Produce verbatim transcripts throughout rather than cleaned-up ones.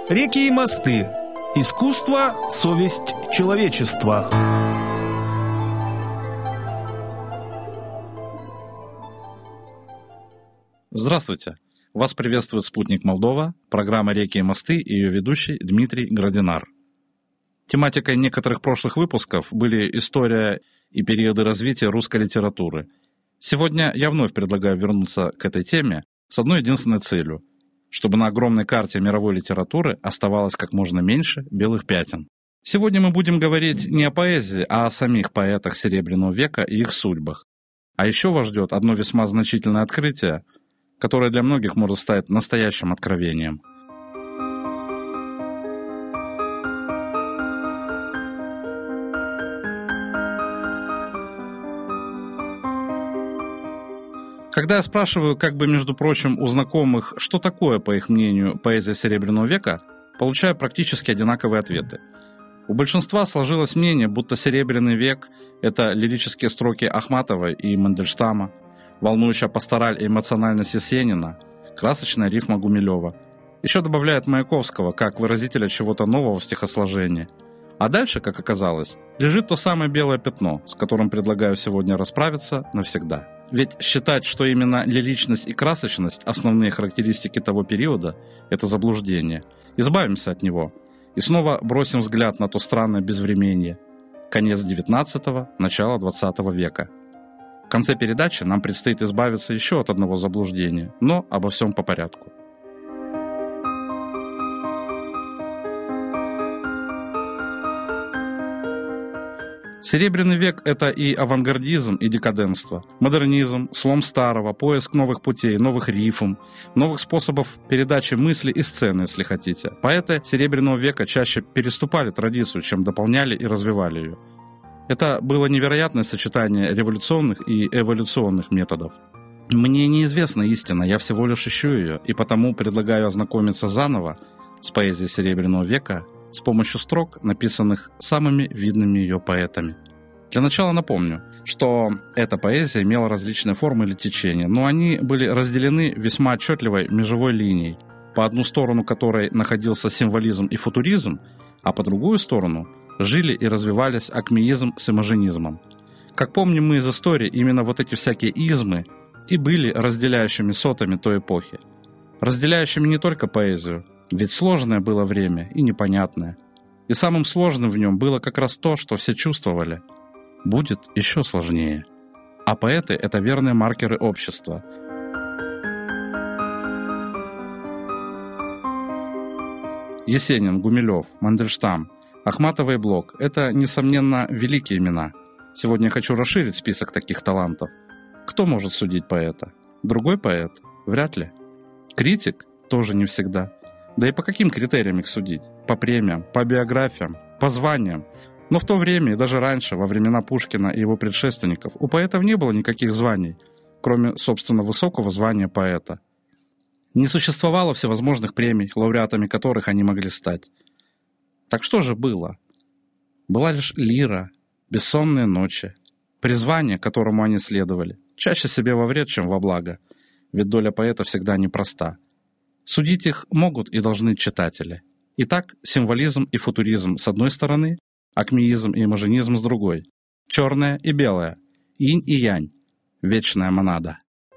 Реки и мосты. Искусство, совесть человечества. Здравствуйте! Вас приветствует «Спутник Молдова», программа «Реки и мосты» и ее ведущий Дмитрий Градинар. Тематикой некоторых прошлых выпусков были история и периоды развития русской литературы. Сегодня я вновь предлагаю вернуться к этой теме с одной единственной целью – чтобы на огромной карте мировой литературы оставалось как можно меньше белых пятен. Сегодня мы будем говорить не о поэзии, а о самих поэтах Серебряного века и их судьбах. А еще вас ждет одно весьма значительное открытие, которое для многих может стать настоящим откровением. Когда я спрашиваю, как бы, между прочим, у знакомых, что такое, по их мнению, поэзия Серебряного века, получаю практически одинаковые ответы. У большинства сложилось мнение, будто Серебряный век – это лирические строки Ахматовой и Мандельштама, волнующая пастораль и эмоциональность Есенина, красочная рифма Гумилева. Еще добавляют Маяковского, как выразителя чего-то нового в стихосложении. А дальше, как оказалось, лежит то самое белое пятно, с которым предлагаю сегодня расправиться навсегда. Ведь считать, что именно лиричность и красочность – основные характеристики того периода – это заблуждение. Избавимся от него и снова бросим взгляд на то странное безвременье – конец девятнадцатого, начало двадцатого века. В конце передачи нам предстоит избавиться еще от одного заблуждения, но обо всем по порядку. Серебряный век – это и авангардизм, и декаденство, модернизм, слом старого, поиск новых путей, новых рифм, новых способов передачи мысли и сцены, если хотите. Поэты Серебряного века чаще переступали традицию, чем дополняли и развивали ее. Это было невероятное сочетание революционных и эволюционных методов. Мне неизвестна истина, я всего лишь ищу ее, и потому предлагаю ознакомиться заново с поэзией Серебряного века с помощью строк, написанных самыми видными ее поэтами. Для начала напомню, что эта поэзия имела различные формы или течения, но они были разделены весьма отчетливой межевой линией, по одну сторону которой находился символизм и футуризм, а по другую сторону жили и развивались акмеизм с имажинизмом. Как помним мы из истории, именно вот эти всякие измы и были разделяющими сотами той эпохи. Разделяющими не только поэзию, ведь сложное было время и непонятное. И самым сложным в нем было как раз то, что все чувствовали. Будет еще сложнее. А поэты – это верные маркеры общества. Есенин, Гумилев, Мандельштам, Ахматова и Блок – это, несомненно, великие имена. Сегодня я хочу расширить список таких талантов. Кто может судить поэта? Другой поэт? Вряд ли. Критик? Тоже не всегда. Да и по каким критериям их судить? По премиям, по биографиям, по званиям. Но в то время и даже раньше, во времена Пушкина и его предшественников, у поэтов не было никаких званий, кроме, собственно, высокого звания поэта. Не существовало всевозможных премий, лауреатами которых они могли стать. Так что же было? Была лишь лира, бессонные ночи, призвание, которому они следовали, чаще себе во вред, чем во благо, ведь доля поэта всегда непроста. Судить их могут и должны читатели. Итак, символизм и футуризм с одной стороны, акмеизм и имажинизм с другой. Черное и белое, инь и янь, вечная монада.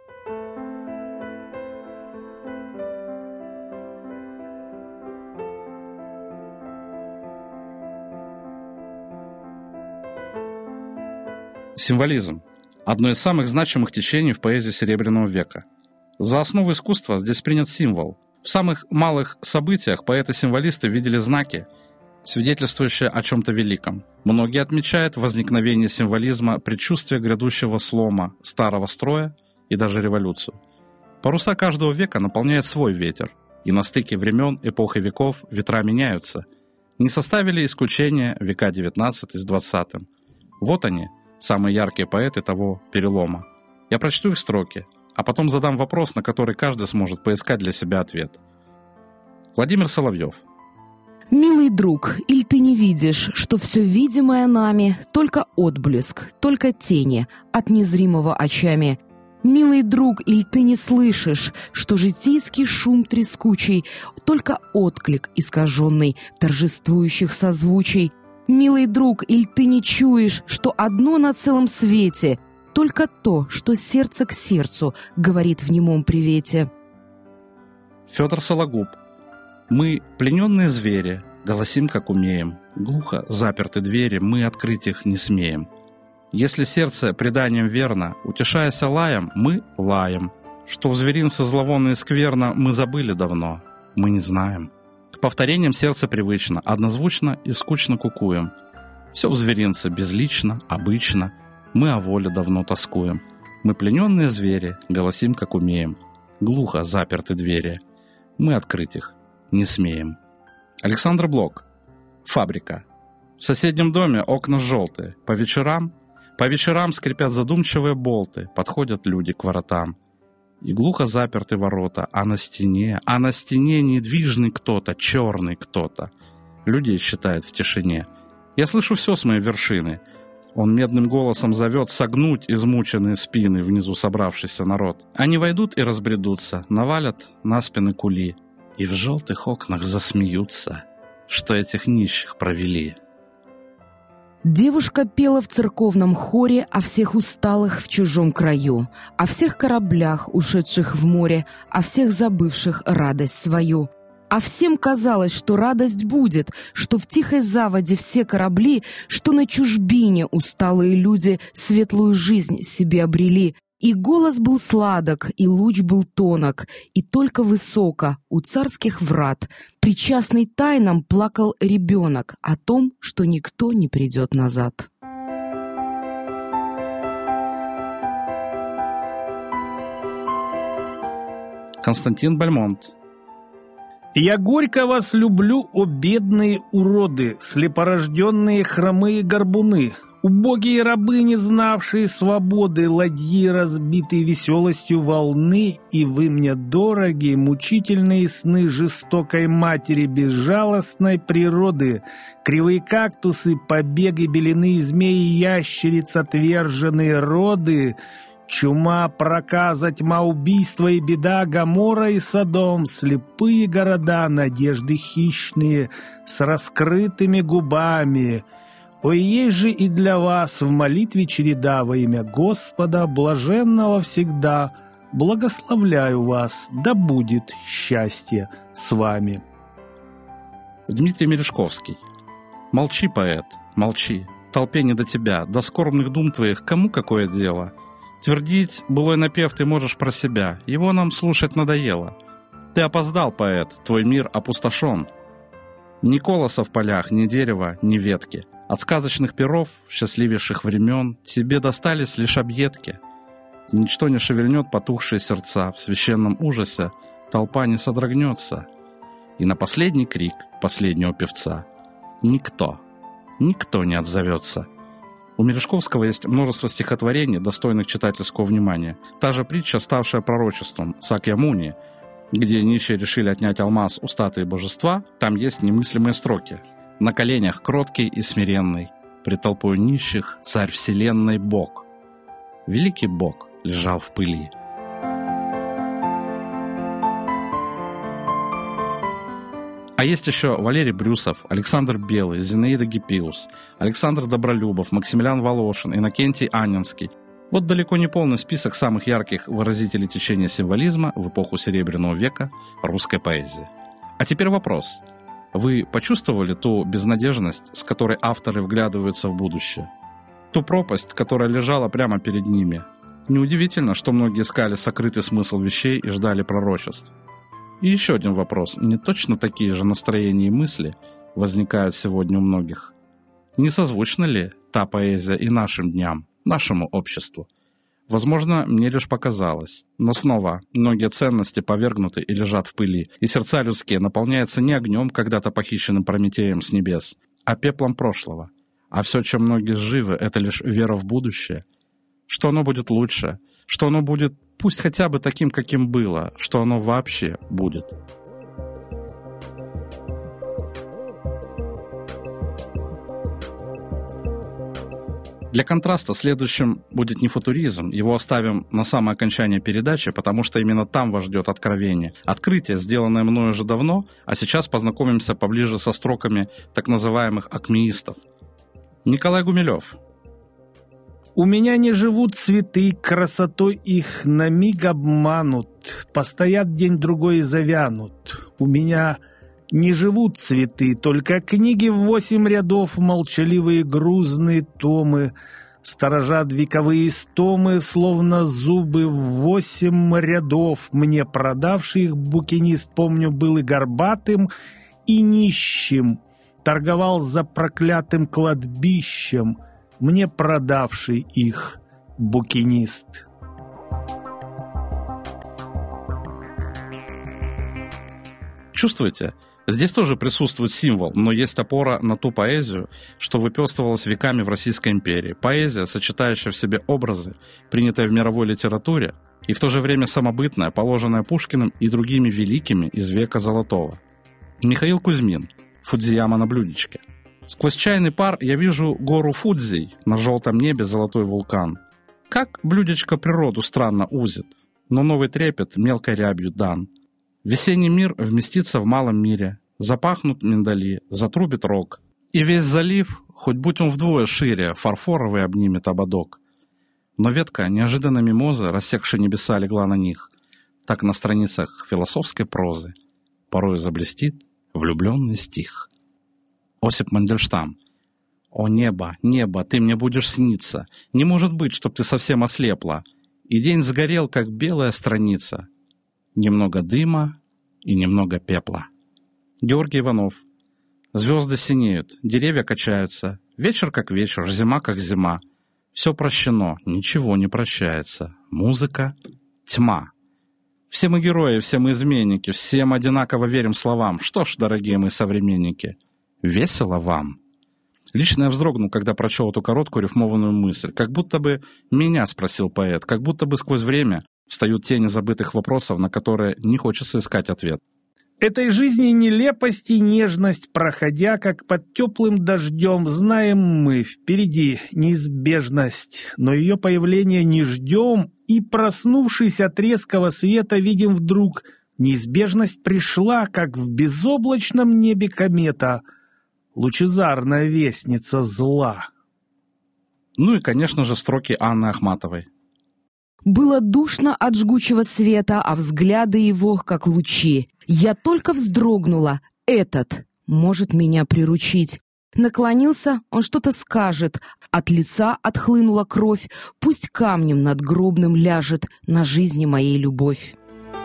Символизм – одно из самых значимых течений в поэзии Серебряного века. За основу искусства здесь принят символ. В самых малых событиях поэты-символисты видели знаки, свидетельствующие о чем-то великом. Многие отмечают возникновение символизма, предчувствие грядущего слома, старого строя и даже революцию. Паруса каждого века наполняет свой ветер, и на стыке времен, эпох и веков ветра меняются. Не составили исключения века девятнадцатый с двадцатым. Вот они, самые яркие поэты того перелома. Я прочту их строки, а потом задам вопрос, на который каждый сможет поискать для себя ответ. Владимир Соловьев. Милый друг, иль ты не видишь, что все видимое нами — только отблеск, только тени от незримого очами, Милый друг, иль ты не слышишь, что житейский шум трескучий, только отклик искаженный торжествующих созвучий? Милый друг, иль ты не чуешь, что одно на целом свете, только то, что сердце к сердцу говорит в немом привете? Федор Сологуб. Мы, плененные звери, голосим, как умеем. Глухо заперты двери, мы открыть их не смеем. Если сердце преданием верно, утешаясь лаем, мы лаем. Что в зверинце зловонно и скверно, мы забыли давно, мы не знаем. К повторениям сердце привычно, однозвучно и скучно кукуем. Все в зверинце безлично, обычно, мы о воле давно тоскуем. Мы плененные звери, голосим, как умеем. Глухо заперты двери, мы открыть их не смеем. Александр Блок. Фабрика. В соседнем доме окна желтые, по вечерам По вечерам скрипят задумчивые болты, подходят люди к воротам. И глухо заперты ворота, а на стене, а на стене недвижный кто-то, черный кто-то. Людей считает в тишине. Я слышу все с моей вершины. Он медным голосом зовет согнуть измученные спины внизу собравшийся народ. Они войдут и разбредутся, навалят на спины кули. И в желтых окнах засмеются, что этих нищих провели. Девушка пела в церковном хоре о всех усталых в чужом краю, о всех кораблях, ушедших в море, о всех забывших радость свою. А всем казалось, что радость будет, что в тихой заводе все корабли, что на чужбине усталые люди светлую жизнь себе обрели. И голос был сладок, и луч был тонок, и только высоко у царских врат, причастный тайнам, плакал ребенок о том, что никто не придет назад. Константин Бальмонт. «Я горько вас люблю, о бедные уроды, слепорожденные хромые горбуны, убогие рабы, не знавшие свободы, ладьи, разбитые веселостью волны, и вы мне дороги, мучительные сны жестокой матери безжалостной природы, кривые кактусы, побеги, белины, змеи, ящериц, отверженные роды, чума, проказа, тьма, убийство и беда, Гоморра и Содом, слепые города, надежды хищные, с раскрытыми губами. Ой, есть же и для вас в молитве череда во имя Господа, блаженного всегда. Благословляю вас, да будет счастье с вами». Дмитрий Мережковский. Молчи, поэт, молчи, толпе не до тебя, до скорбных дум твоих кому какое дело? Твердить былой напев ты можешь про себя, его нам слушать надоело. Ты опоздал, поэт, твой мир опустошен. Ни колоса в полях, ни дерева, ни ветки. От сказочных перов, счастливейших времен, тебе достались лишь объедки. Ничто не шевельнет потухшие сердца, в священном ужасе толпа не содрогнется. И на последний крик последнего певца никто, никто не отзовется. У Мережковского есть множество стихотворений, достойных читательского внимания. Та же притча, ставшая пророчеством, Сакьямуни, где нищие решили отнять алмаз у статуи божества, там есть немыслимые строки. На коленях кроткий и смиренный, пред толпой нищих царь вселенной Бог. Великий Бог лежал в пыли. А есть еще Валерий Брюсов, Александр Белый, Зинаида Гиппиус, Александр Добролюбов, Максимилиан Волошин, Иннокентий Анненский. Вот далеко не полный список самых ярких выразителей течения символизма в эпоху Серебряного века русской поэзии. А теперь вопрос. Вы почувствовали ту безнадежность, с которой авторы вглядываются в будущее? Ту пропасть, которая лежала прямо перед ними? Неудивительно, что многие искали сокрытый смысл вещей и ждали пророчеств. И еще один вопрос. Не точно такие же настроения и мысли возникают сегодня у многих? Не созвучна ли та поэзия и нашим дням, нашему обществу? Возможно, мне лишь показалось. Но снова, многие ценности повергнуты и лежат в пыли, и сердца людские наполняются не огнем, когда-то похищенным Прометеем с небес, а пеплом прошлого. А все, чем многие живы, это лишь вера в будущее. Что оно будет лучше, что оно будет пусть хотя бы таким, каким было, что оно вообще будет. Для контраста следующим будет не футуризм, его оставим на самое окончание передачи, потому что именно там вас ждет откровение. Открытие, сделанное мною уже давно, а сейчас познакомимся поближе со строками так называемых акмеистов. Николай Гумилев. У меня не живут цветы, красотой их на миг обманут, постоят день-другой и завянут. У меня не живут цветы, только книги в восемь рядов, молчаливые грузные томы, сторожат вековые стомы, словно зубы в восемь рядов. Мне продавший их букинист, помню, был и горбатым, и нищим, торговал за проклятым кладбищем. Мне продавший их букинист. Чувствуете? Здесь тоже присутствует символ, но есть опора на ту поэзию, что выпестывалась веками в Российской империи. Поэзия, сочетающая в себе образы, принятые в мировой литературе, и в то же время самобытная, положенная Пушкиным и другими великими из века Золотого. Михаил Кузьмин. Фудзияма на блюдечке. Сквозь чайный пар я вижу гору Фудзий, на желтом небе золотой вулкан. Как блюдечко природу странно узит, но новый трепет мелкой рябью дан. Весенний мир вместится в малом мире, запахнут миндали, затрубит рог. И весь залив, хоть будь он вдвое шире, фарфоровый обнимет ободок. Но ветка неожиданно мимозы, рассекши небеса, легла на них. Так на страницах философской прозы порой заблестит влюбленный стих. Осип Мандельштам. «О небо, небо, ты мне будешь сниться. Не может быть, чтоб ты совсем ослепла. И день сгорел, как белая страница. Немного дыма и немного пепла». Георгий Иванов. «Звезды синеют, деревья качаются. Вечер как вечер, зима как зима. Все прощено, ничего не прощается. Музыка — тьма. Все мы герои, все мы изменники, всем одинаково верим словам. Что ж, дорогие мои современники, весело вам». Лично я вздрогнул, когда прочел эту короткую рифмованную мысль. Как будто бы меня спросил поэт, как будто бы сквозь время встают тени забытых вопросов, на которые не хочется искать ответ. Этой жизни нелепость и нежность, проходя, как под теплым дождем, знаем мы, впереди неизбежность, но ее появления не ждем, и, проснувшись от резкого света, видим вдруг, неизбежность пришла, как в безоблачном небе комета, лучезарная вестница зла. Ну и, конечно же, строки Анны Ахматовой. Было душно от жгучего света, а взгляды его, как лучи. Я только вздрогнула. Этот может меня приручить. Наклонился, он что-то скажет. От лица отхлынула кровь. Пусть камнем надгробным ляжет на жизни моей любовь.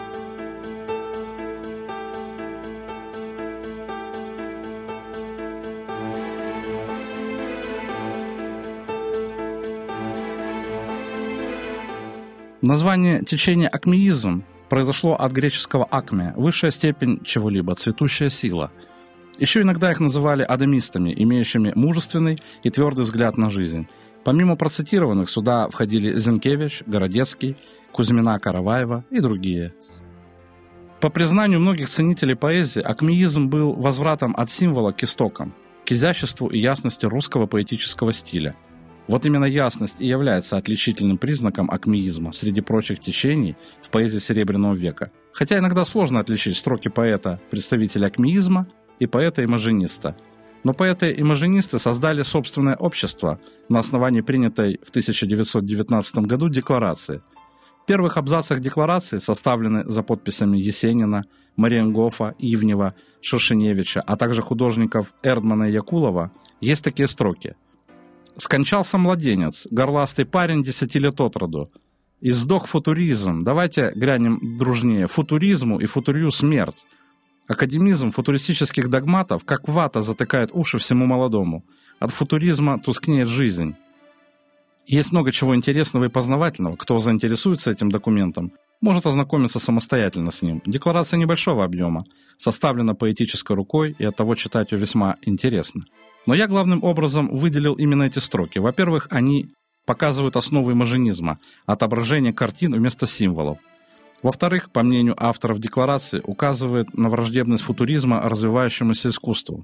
Название течения акмеизм произошло от греческого акме, высшая степень чего-либо, цветущая сила. Еще иногда их называли адамистами, имеющими мужественный и твердый взгляд на жизнь. Помимо процитированных, сюда входили Зенкевич, Городецкий, Кузьмина, Караваева и другие. По признанию многих ценителей поэзии, акмеизм был возвратом от символа к истокам, к изяществу и ясности русского поэтического стиля. Вот именно ясность и является отличительным признаком акмеизма среди прочих течений в поэзии Серебряного века. Хотя иногда сложно отличить строки поэта, представителя акмеизма, и поэта-имажиниста. Но поэты-имажинисты создали собственное общество на основании принятой в тысяча девятьсот девятнадцатом году декларации. В первых абзацах декларации составлены за подписями Есенина, Мариенгофа, Ивнева, Шершеневича, а также художников Эрдмана и Якулова, есть такие строки. «Скончался младенец, горластый парень десяти лет от роду. И сдох футуризм. Давайте грянем дружнее. Футуризму и футурию смерть. Академизм футуристических догматов, как вата, затыкает уши всему молодому. От футуризма тускнеет жизнь». Есть много чего интересного и познавательного. Кто заинтересуется этим документом, может ознакомиться самостоятельно с ним. Декларация небольшого объема, составлена поэтической рукой, и оттого читать ее весьма интересно. Но я главным образом выделил именно эти строки. Во-первых, они показывают основы имажинизма, отображение картин вместо символов. Во-вторых, по мнению авторов декларации, указывает на враждебность футуризма развивающемуся искусству.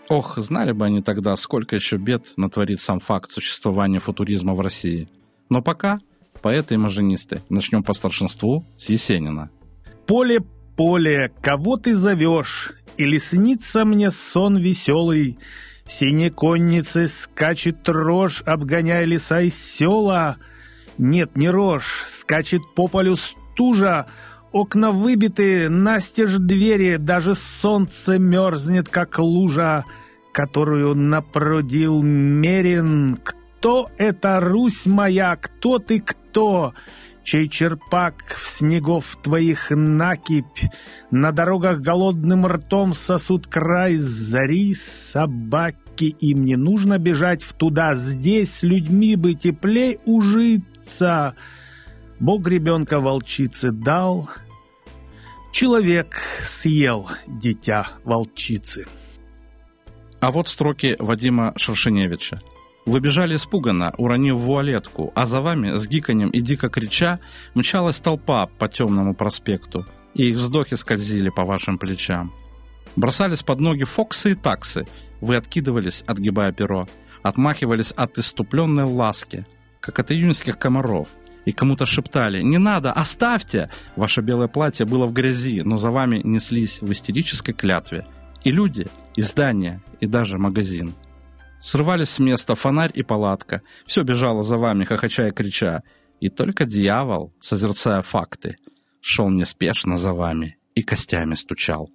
Ох, знали бы они тогда, сколько еще бед натворит сам факт существования футуризма в России. Но пока, поэты и маженисты, начнем по старшинству с Есенина. Поле, поле, кого ты зовешь? Или снится мне сон веселый? Синей конницей скачет рожь, обгоняя леса и села. Нет, не рожь, скачет по полю стужа. Окна выбиты, настежь двери, даже солнце мерзнет, как лужа, которую напродил Мерин. Кто это, Русь моя, кто ты, кто? Чей черпак в снегов твоих накипь, на дорогах голодным ртом сосут край зари собаки, им не нужно бежать в туда, здесь с людьми бы теплей ужиться. Бог ребенка волчице дал, человек съел дитя волчицы. А вот строки Вадима Шершеневича. Вы бежали испуганно, уронив вуалетку, а за вами, с гиканьем и дико крича, мчалась толпа по темному проспекту, и их вздохи скользили по вашим плечам. Бросались под ноги фоксы и таксы, вы откидывались, отгибая перо, отмахивались от иступленной ласки, как от июньских комаров, и кому-то шептали «Не надо, оставьте!» Ваше белое платье было в грязи, но за вами неслись в истерической клятве и люди, и здания, и даже магазин. Срывались с места фонарь и палатка, все бежало за вами, хохоча и крича, и только дьявол, созерцая факты, шел неспешно за вами и костями стучал.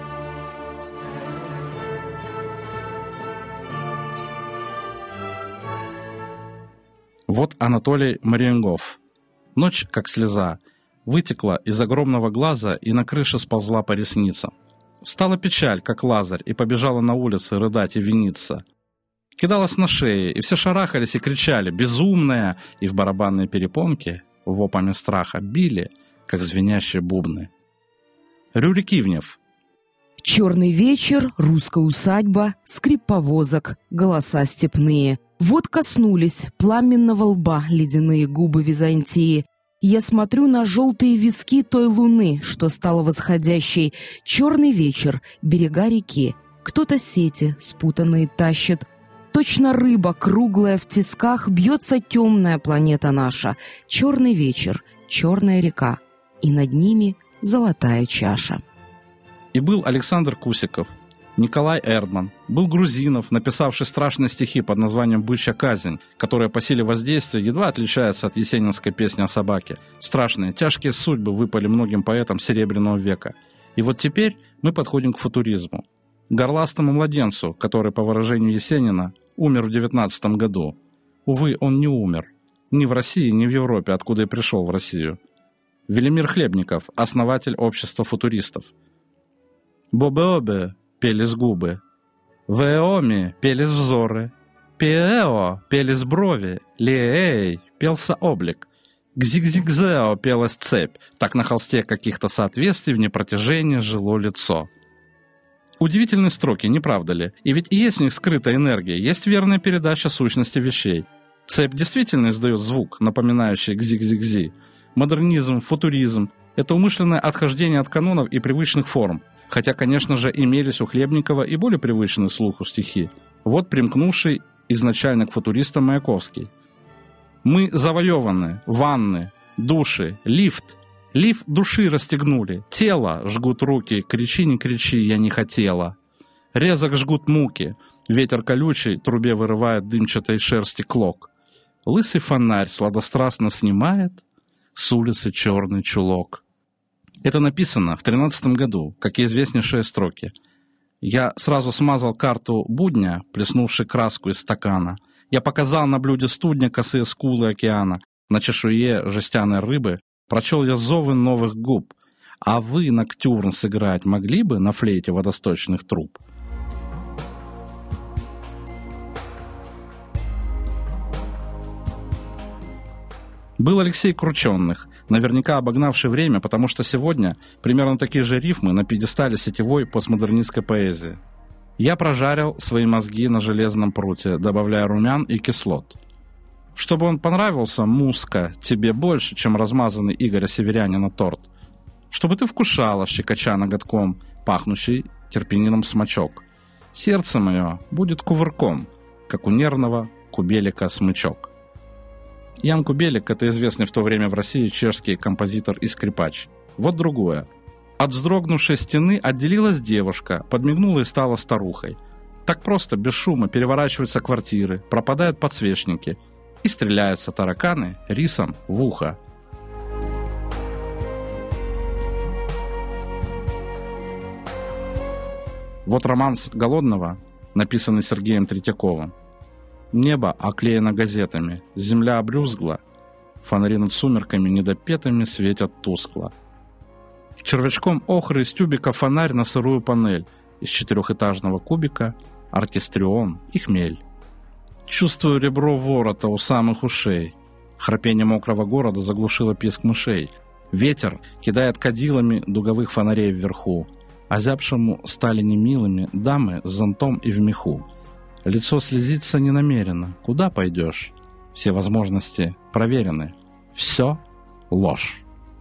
Вот Анатолий Мариенгоф. Ночь, как слеза, вытекла из огромного глаза и на крыше сползла по ресницам. Встала печаль, как Лазарь, и побежала на улицы рыдать и виниться. Кидалась на шеи, и все шарахались и кричали «Безумная!» И в барабанные перепонки, вопами страха, били, как звенящие бубны. Рюрик Ивнев. Черный вечер, русская усадьба, скрип повозок, голоса степные. Вот коснулись пламенного лба ледяные губы Византии. Я смотрю на желтые виски той луны, что стала восходящей. Черный вечер, берега реки. Кто-то сети спутанные тащит. Точно рыба, круглая в тисках, бьется темная планета наша. Черный вечер, черная река, и над ними золотая чаша. И был Александр Кусиков, Николай Эрдман, был Грузинов, написавший страшные стихи под названием «Бычья казнь», которая по силе воздействия едва отличается от есенинской песни о собаке. Страшные, тяжкие судьбы выпали многим поэтам Серебряного века. И вот теперь мы подходим к футуризму. Горластому младенцу, который, по выражению Есенина, умер в девятнадцатом году. Увы, он не умер. Ни в России, ни в Европе, откуда и пришел в Россию. Велимир Хлебников, основатель общества футуристов. «Бобе-обе» пелись губы, «Веоми» пелись взоры, «Пиэо» пелись брови, «Лиэй» пелся облик, «Гзиг-зиг-зео» пелась цепь, так на холсте каких-то соответствий в непротяжении жило лицо. Удивительные строки, не правда ли? И ведь и есть в них скрытая энергия, есть верная передача сущности вещей. Цепь действительно издает звук, напоминающий гзиг-зиг-зи. Модернизм, футуризм – это умышленное отхождение от канонов и привычных форм, хотя, конечно же, имелись у Хлебникова и более привычные слуху стихи. Вот примкнувший изначально к футуристам Маяковский. «Мы завоеваны, ванны, души, лифт. Лифт души расстегнули, тело жгут руки, кричи, не кричи, я не хотела. Резок жгут муки, ветер колючий трубе вырывает дымчатой шерсти клок. Лысый фонарь сладострастно снимает с улицы черный чулок». Это написано в тринадцатом году, как и известнейшие строки. Я сразу смазал карту будня, плеснувши краску из стакана. Я показал на блюде студня косые скулы океана, на чешуе жестяной рыбы прочел я зовы новых губ. А вы ноктюрн сыграть могли бы на флейте водосточных труб? Был Алексей Крученных, наверняка обогнавший время, потому что сегодня примерно такие же рифмы на пьедестале сетевой постмодернистской поэзии. Я прожарил свои мозги на железном пруте, добавляя румян и кислот. Чтобы он понравился, муска, тебе больше, чем размазанный Игоря Северянина торт. Чтобы ты вкушала, щекоча ноготком, пахнущий терпенином смачок. Сердце мое будет кувырком, как у нервного кубелика смычок. Ян Кубелик – это известный в то время в России чешский композитор и скрипач. Вот другое. От вздрогнувшей стены отделилась девушка, подмигнула и стала старухой. Так просто, без шума, переворачиваются квартиры, пропадают подсвечники и стреляются тараканы рисом в ухо. Вот романс Голодного, написанный Сергеем Третьяковым. Небо оклеено газетами, земля обрюзгла, фонари над сумерками недопетыми светят тускло. Червячком охры из тюбика фонарь на сырую панель, из четырехэтажного кубика оркестрион и хмель. Чувствую ребро ворота у самых ушей. Храпение мокрого города заглушило писк мышей. Ветер кидает кадилами дуговых фонарей вверху. Озябшему стали немилыми дамы с зонтом и в меху. Лицо слезится ненамеренно. Куда пойдешь? Все возможности проверены. Все ложь.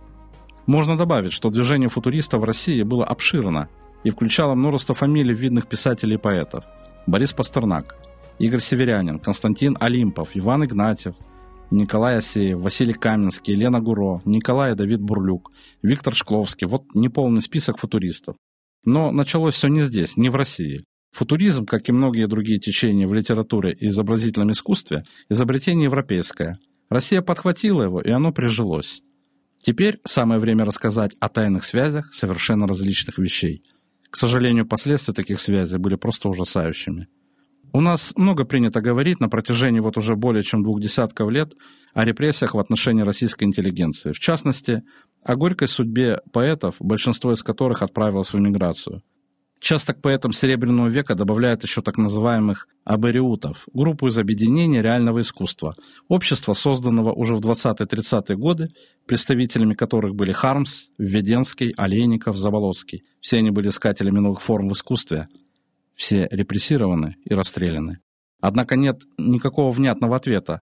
Можно добавить, что движение футуристов в России было обширно и включало множество фамилий видных писателей и поэтов. Борис Пастернак, Игорь Северянин, Константин Олимпов, Иван Игнатьев, Николай Асеев, Василий Каменский, Елена Гуро, Николай и Давид Бурлюк, Виктор Шкловский. Вот неполный список футуристов. Но началось все не здесь, не в России. Футуризм, как и многие другие течения в литературе и изобразительном искусстве, изобретение европейское. Россия подхватила его, и оно прижилось. Теперь самое время рассказать о тайных связях совершенно различных вещей. К сожалению, последствия таких связей были просто ужасающими. У нас много принято говорить на протяжении вот уже более чем двух десятков лет о репрессиях в отношении российской интеллигенции. В частности, о горькой судьбе поэтов, большинство из которых отправилось в эмиграцию. Часто к поэтам Серебряного века добавляют еще так называемых абориутов, группу из объединения реального искусства, общества, созданного уже в двадцатые-тридцатые годы, представителями которых были Хармс, Введенский, Олейников, Заболоцкий. Все они были искателями новых форм в искусстве. Все репрессированы и расстреляны. Однако нет никакого внятного ответа.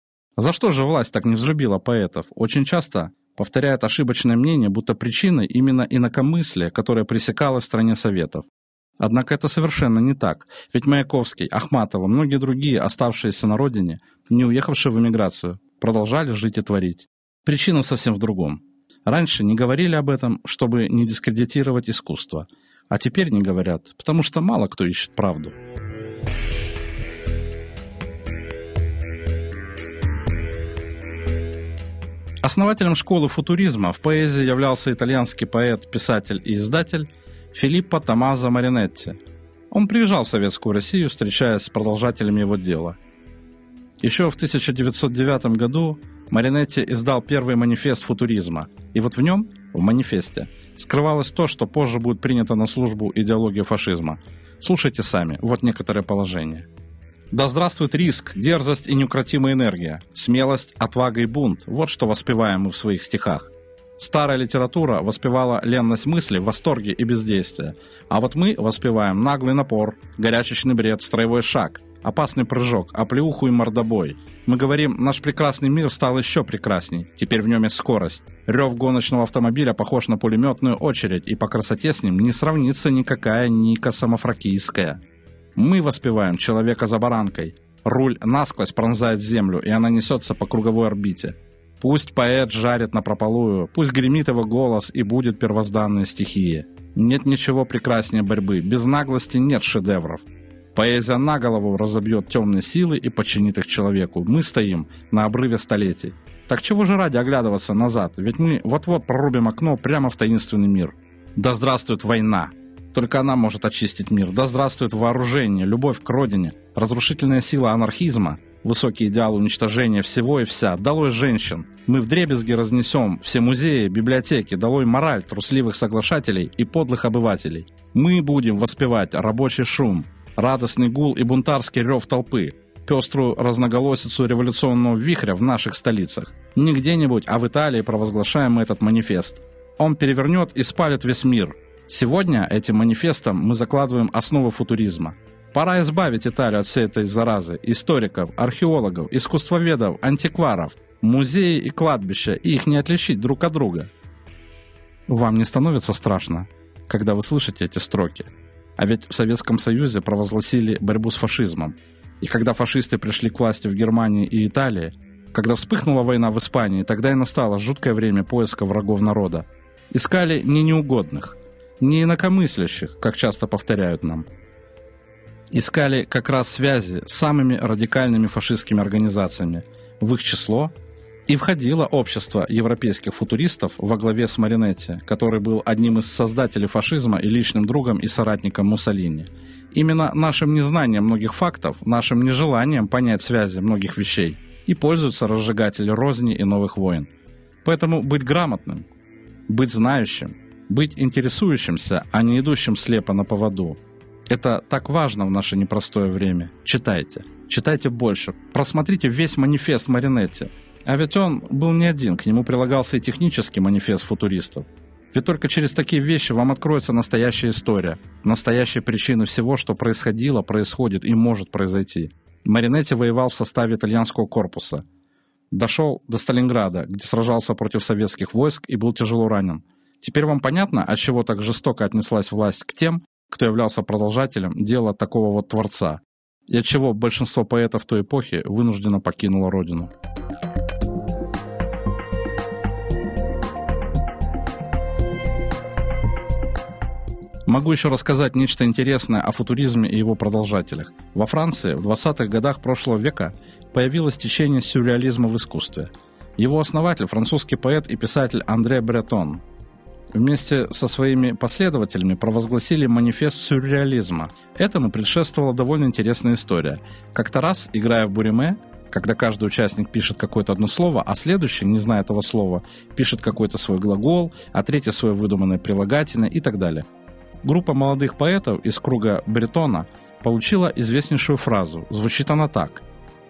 За что же власть так не взлюбила поэтов? Очень часто повторяет ошибочное мнение, будто причиной именно инакомыслие, которое пресекалось в стране Советов. Однако это совершенно не так, ведь Маяковский, Ахматова, многие другие, оставшиеся на родине, не уехавшие в эмиграцию, продолжали жить и творить. Причина совсем в другом. Раньше не говорили об этом, чтобы не дискредитировать искусство, а теперь не говорят, потому что мало кто ищет правду. Основателем школы футуризма в поэзии являлся итальянский поэт, писатель и издатель Филиппо Томмазо Маринетти. Он приезжал в Советскую Россию, встречаясь с продолжателями его дела. Еще в тысяча девятьсот девятом году Маринетти издал первый манифест футуризма, и вот в нем, в манифесте, скрывалось то, что позже будет принято на службу идеологии фашизма. Слушайте сами, вот некоторые положения. Да здравствует риск, дерзость и неукротимая энергия, смелость, отвага и бунт – вот что воспеваем мы в своих стихах. Старая литература воспевала ленность мысли, восторги и бездействие, а вот мы воспеваем наглый напор, горячечный бред, строевой шаг, опасный прыжок, оплеуху и мордобой. Мы говорим, наш прекрасный мир стал еще прекрасней, теперь в нем есть скорость. Рев гоночного автомобиля похож на пулеметную очередь, и по красоте с ним не сравнится никакая Ника самофракийская. Мы воспеваем человека за баранкой. Руль насквозь пронзает землю, и она несется по круговой орбите. Пусть поэт жарит напропалую, пусть гремит его голос и будет первозданная стихия. Нет ничего прекраснее борьбы, без наглости нет шедевров. Поэзия на голову разобьет темные силы и подчинит их человеку. Мы стоим на обрыве столетий. Так чего же ради оглядываться назад, ведь мы вот-вот прорубим окно прямо в таинственный мир. Да здравствует война! Только она может очистить мир. Да здравствует вооружение, любовь к родине, разрушительная сила анархизма, высокий идеал уничтожения всего и вся. Долой женщин. Мы вдребезги разнесем все музеи, библиотеки, долой мораль трусливых соглашателей и подлых обывателей. Мы будем воспевать рабочий шум, радостный гул и бунтарский рев толпы, пеструю разноголосицу революционного вихря в наших столицах. Не где-нибудь, а в Италии провозглашаем мы этот манифест. Он перевернет и спалит весь мир. Сегодня этим манифестом мы закладываем основы футуризма. Пора избавить Италию от всей этой заразы историков, археологов, искусствоведов, антикваров, музеи и кладбища, и их не отличить друг от друга. Вам не становится страшно, когда вы слышите эти строки? А ведь в Советском Союзе провозгласили борьбу с фашизмом. И когда фашисты пришли к власти в Германии и Италии, когда вспыхнула война в Испании, тогда и настало жуткое время поиска врагов народа. Искали не неугодных, не инакомыслящих, как часто повторяют нам. Искали как раз связи с самыми радикальными фашистскими организациями. В их число и входило общество европейских футуристов во главе с Маринетти, который был одним из создателей фашизма и личным другом и соратником Муссолини. Именно нашим незнанием многих фактов, нашим нежеланием понять связи многих вещей и пользуются разжигатели розни и новых войн. Поэтому быть грамотным, быть знающим, быть интересующимся, а не идущим слепо на поводу – это так важно в наше непростое время. Читайте, читайте больше, просмотрите весь манифест Маринетти. А ведь он был не один, к нему прилагался и технический манифест футуристов. Ведь только через такие вещи вам откроется настоящая история, настоящие причины всего, что происходило, происходит и может произойти. Маринетти воевал в составе итальянского корпуса. Дошел до Сталинграда, где сражался против советских войск и был тяжело ранен. Теперь вам понятно, отчего так жестоко отнеслась власть к тем, кто являлся продолжателем дела такого вот творца, и отчего большинство поэтов той эпохи вынужденно покинуло родину. Могу еще рассказать нечто интересное о футуризме и его продолжателях. Во Франции в двадцатых годах прошлого века появилось течение сюрреализма в искусстве. Его основатель – французский поэт и писатель Андре Бретон. Вместе со своими последователями провозгласили манифест сюрреализма. Этому предшествовала довольно интересная история. Как-то раз, играя в буриме, когда каждый участник пишет какое-то одно слово, а следующий, не зная этого слова, пишет какой-то свой глагол, а третий свое выдуманное прилагательное и так далее. Группа молодых поэтов из круга Бретона получила известнейшую фразу. Звучит она так: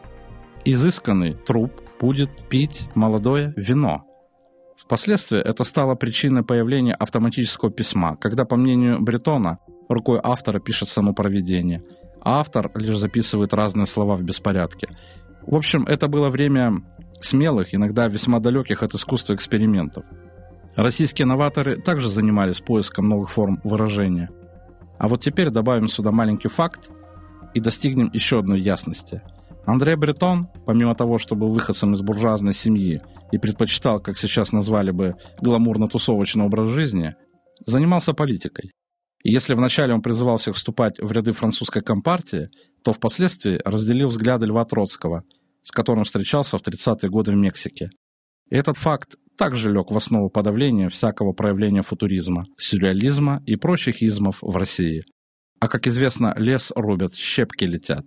«Изысканный труп будет пить молодое вино». Впоследствии это стало причиной появления автоматического письма, когда, по мнению Бретона, рукой автора пишет само провидение, а автор лишь записывает разные слова в беспорядке. В общем, это было время смелых, иногда весьма далеких от искусства экспериментов. Российские новаторы также занимались поиском новых форм выражения. А вот теперь добавим сюда маленький факт и достигнем еще одной ясности. Андре Бретон, помимо того, что был выходцем из буржуазной семьи и предпочитал, как сейчас назвали бы, гламурно-тусовочный образ жизни, занимался политикой. И если вначале он призывал всех вступать в ряды французской компартии, то впоследствии разделил взгляды Льва Троцкого, с которым встречался в тридцатые годы в Мексике. И этот факт также лег в основу подавления всякого проявления футуризма, сюрреализма и прочих измов в России. А как известно, лес рубят, щепки летят.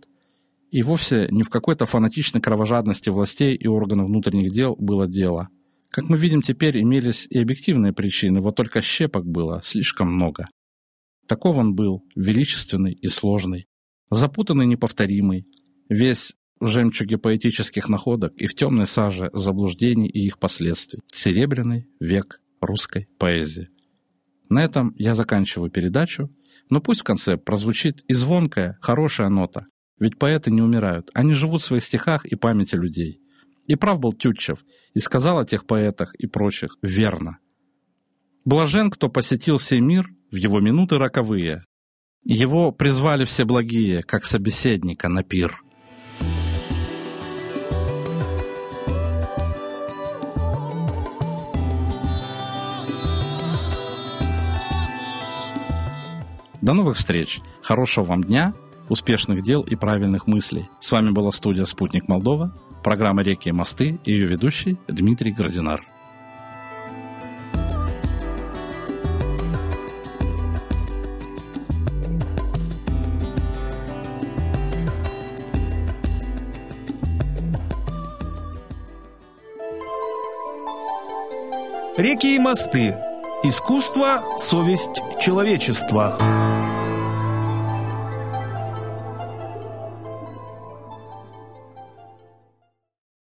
И вовсе не в какой-то фанатичной кровожадности властей и органов внутренних дел было дело. Как мы видим, теперь имелись и объективные причины, вот только щепок было слишком много. Таков он был, величественный и сложный, запутанный и неповторимый, весь в жемчуге поэтических находок и в темной саже заблуждений и их последствий. Серебряный век русской поэзии. На этом я заканчиваю передачу, но пусть в конце прозвучит и звонкая, хорошая нота. Ведь поэты не умирают, они живут в своих стихах и памяти людей. И прав был Тютчев, и сказал о тех поэтах и прочих верно. Блажен, кто посетил сей мир в его минуты роковые. Его призвали все благие, как собеседника на пир. До новых встреч, хорошего вам дня, успешных дел и правильных мыслей. С вами была студия «Спутник Молдова», программа «Реки и мосты» и ее ведущий Дмитрий Градинар. Реки и мосты. Искусство, совесть человечества.